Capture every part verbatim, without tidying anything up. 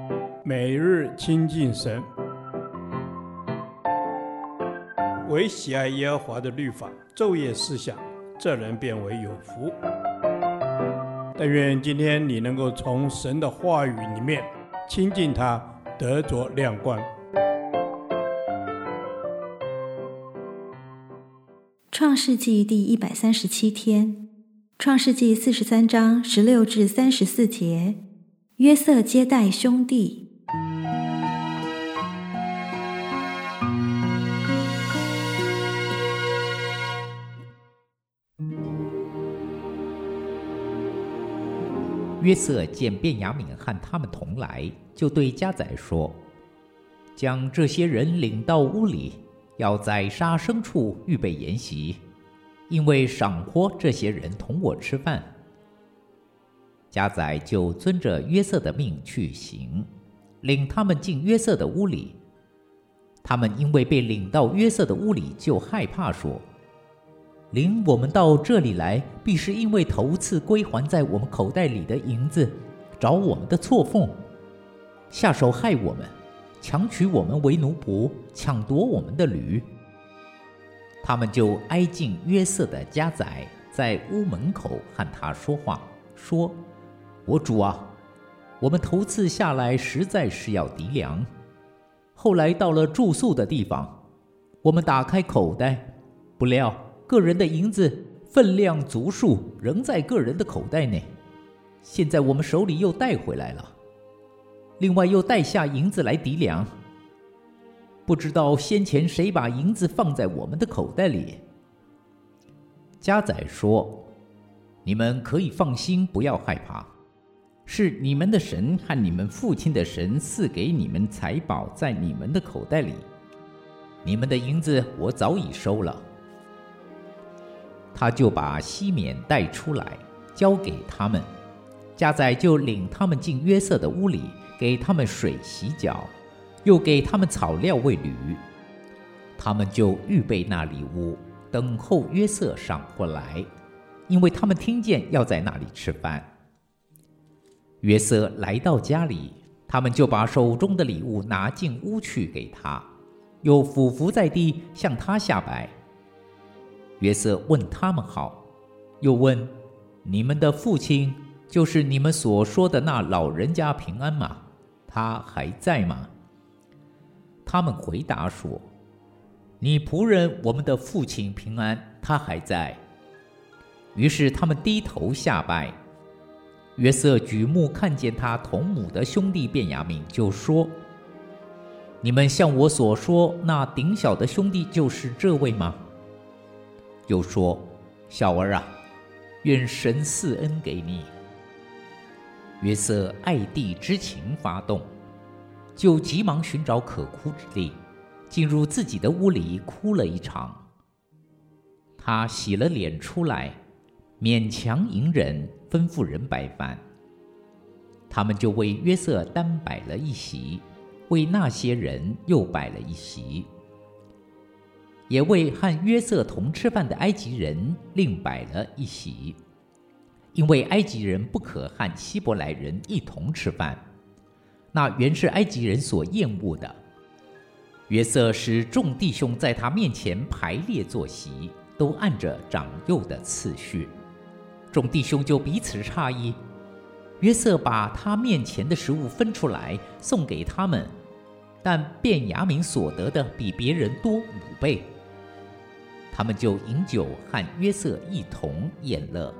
每日亲近神，唯喜爱耶和华的律法，昼夜思想，这人变为有福。但愿今天你能够从神的话语里面亲近他，得着亮光。 创世纪第一百三十七天，创世纪四十三章十六至三十四节，约瑟接待兄弟。 约瑟见便雅悯和他们同来，就对家宰说：将这些人领到屋里，要宰杀牲畜，预备筵席，因为赏获这些人同我吃饭。家宰就遵着约瑟的命去行，领他们进约瑟的屋里。他们因为被领到约瑟的屋里，就害怕，说：领我们到这里来，必是因为头次归还在我们口袋里的银子，找我们的错缝，下手害我们，强取我们为奴仆，抢夺我们的驴。他们就挨近约瑟的家宰，在屋门口和他说话，说：我主啊，我们头次下来实在是要籴粮，后来到了住宿的地方，我们打开口袋，不料个人的银子分量足数，仍在个人的口袋内。现在我们手里又带回来了，另外又带下银子来籴粮，不知道先前谁把银子放在我们的口袋里。家宰说：你们可以放心，不要害怕，是你们的神和你们父亲的神赐给你们财宝在你们的口袋里，你们的银子我早已收了。他就把西缅带出来，交给他们。家宰就领他们进约瑟的屋里，给他们水洗脚，又给他们草料喂驴。他们就预备那里屋，等候约瑟上过来，因为他们听见要在那里吃饭。约瑟来到家里，他们就把手中的礼物拿进屋去给他，又俯伏在地向他下拜。约瑟问他们好，又问：你们的父亲，就是你们所说的那老人家平安吗？他还在吗？他们回答说：你仆人我们的父亲平安，他还在。于是他们低头下拜。约瑟举目看见他同母的兄弟便雅悯，就说：你们像我所说，那顶小的兄弟就是这位吗？又说：小儿啊，愿神赐恩给你。约瑟爱弟之情发动，就急忙寻找可哭之地，进入自己的屋里哭了一场。他洗了脸出来，勉强隐忍，吩咐人摆饭。他们就为约瑟单摆了一席，为那些人又摆了一席，也为和约瑟同吃饭的埃及人另摆了一席，因为埃及人不可和希伯来人一同吃饭，那原是埃及人所厌恶的。约瑟使众弟兄在他面前排列坐席，都按着长幼的次序。众弟兄就彼此诧异。约瑟把他面前的食物分出来送给他们，但便雅悯所得的比别人多五倍。他们就饮酒和约瑟一同宴乐。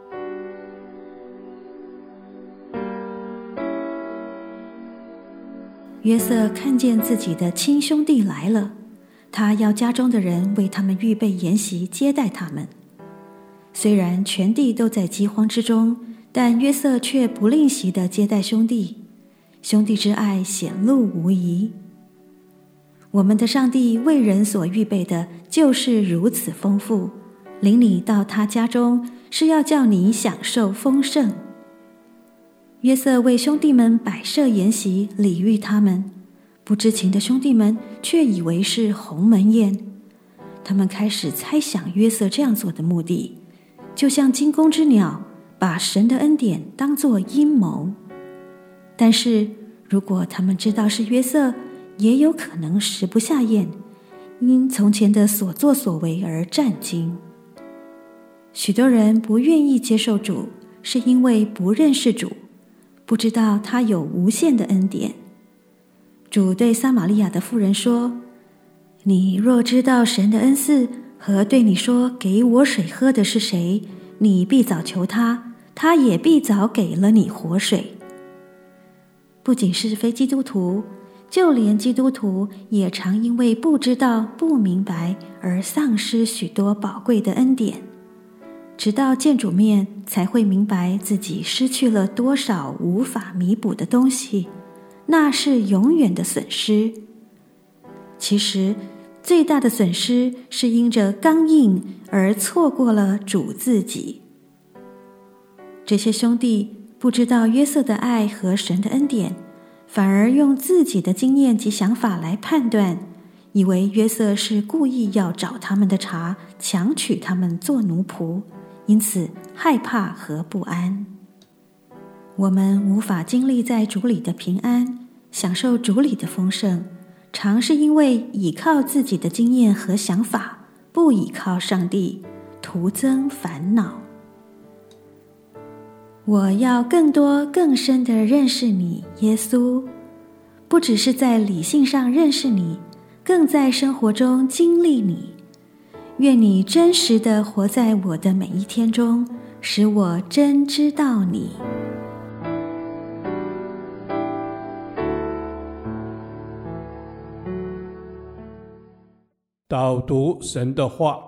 约瑟看见自己的亲兄弟来了，他要家中的人为他们预备筵席接待他们。虽然全地都在饥荒之中，但约瑟却不吝惜地接待兄弟，兄弟之爱显露无遗。我们的上帝为人所预备的就是如此丰富，领你到他家中，是要叫你享受丰盛。约瑟为兄弟们摆设筵席，礼遇他们，不知情的兄弟们却以为是鸿门宴。他们开始猜想约瑟这样做的目的，就像惊弓之鸟，把神的恩典当作阴谋。但是如果他们知道是约瑟，也有可能食不下咽，因从前的所作所为而战惊。许多人不愿意接受主，是因为不认识主，不知道他有无限的恩典。主对撒玛利亚的妇人说，你若知道神的恩赐和对你说给我水喝的是谁，你必早求他，他也必早给了你活水。不仅是非基督徒，就连基督徒也常因为不知道不明白而丧失许多宝贵的恩典，直到见主面才会明白自己失去了多少无法弥补的东西，那是永远的损失。其实最大的损失是因着刚硬而错过了主自己。这些兄弟不知道约瑟的爱和神的恩典，反而用自己的经验及想法来判断，以为约瑟是故意要找他们的茬，强娶他们做奴仆，因此害怕和不安。我们无法经历在主里的平安，享受主里的丰盛，常是因为倚靠自己的经验和想法，不倚靠上帝，徒增烦恼。我要更多更深地认识你，耶稣，不只是在理性上认识你，更在生活中经历你。愿你真实地活在我的每一天中，使我真知道你。 导读神的话，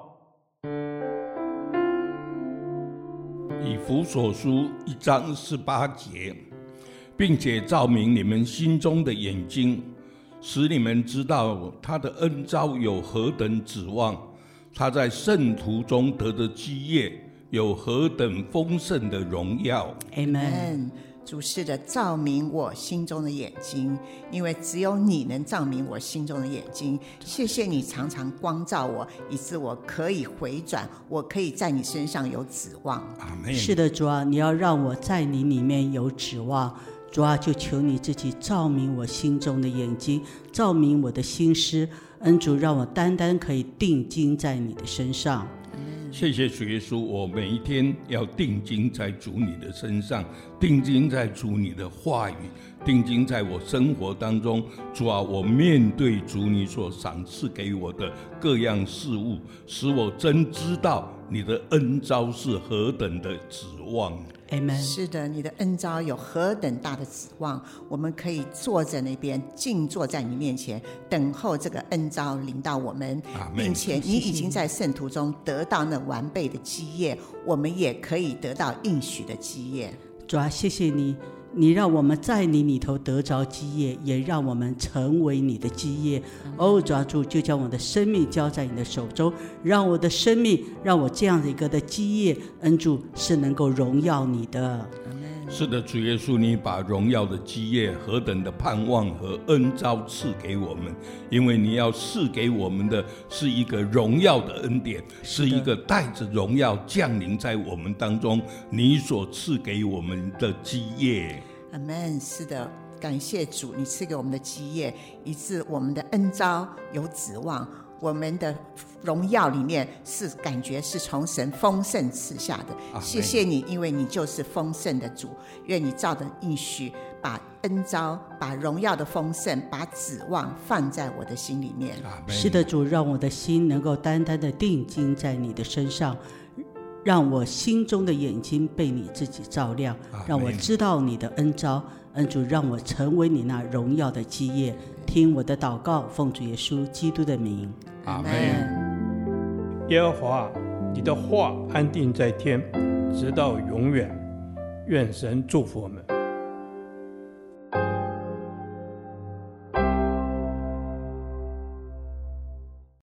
以弗所书一章十八节，并且照明你们心中的眼睛，使你们知道他的恩召有何等指望，他在圣徒中得的基业有何等丰盛的荣耀。 Amen。 主是的照明我心中的眼睛，因为只有你能照明我心中的眼睛。谢谢你常常光照我，以致我可以回转，我可以在你身上有指望。 阿们。 是的，主啊，你要让我在你里面有指望。主啊，就求你自己照明我心中的眼睛，照明我的心思。恩主，让我单单可以定睛在你的身上。 谢谢主耶稣，我每一天要定睛在主你的身上，定睛在主你的话语，定睛在我生活当中。主啊，我面对主你所赏赐给我的各样事物，使我真知道你的恩召是何等的指望。 Amen。 是的，你的恩召有何等大的指望，我们可以坐在那边静坐在你面前，等候这个恩召临到我们，并且你已经在圣徒中得到那完备的基业，我们也可以得到应许的基业。 主啊，谢谢你，你让我们在你里头得着基业，也让我们成为你的基业。哦，主啊，主就将我的生命交在你的手中，让我的生命，让我这样的一个的基业，恩主是能够荣耀你的。 是的，主耶稣，你把荣耀的基业何等的盼望和恩召赐给我们，因为你要赐给我们的是一个荣耀的恩典，是一个带着荣耀降临在我们当中，你所赐给我们的基业。 阿们。是的，感谢主，你赐给我们的基业，以致我们的恩召有指望，我们的荣耀里面是感觉是从神丰盛赐下的。谢谢你，因为你就是丰盛的主。愿你照着应许，把恩召，把荣耀的丰盛，把指望放在我的心里面。 是的，主，让我的心能够单单的定睛在你的身上，让我心中的眼睛被你自己照亮，让我知道你的恩召。恩主，让我成为你那荣耀的基业。听我的祷告，奉主耶稣基督的名。 阿们。 耶和华，你的话安定在天，直到永远。愿神祝福我们。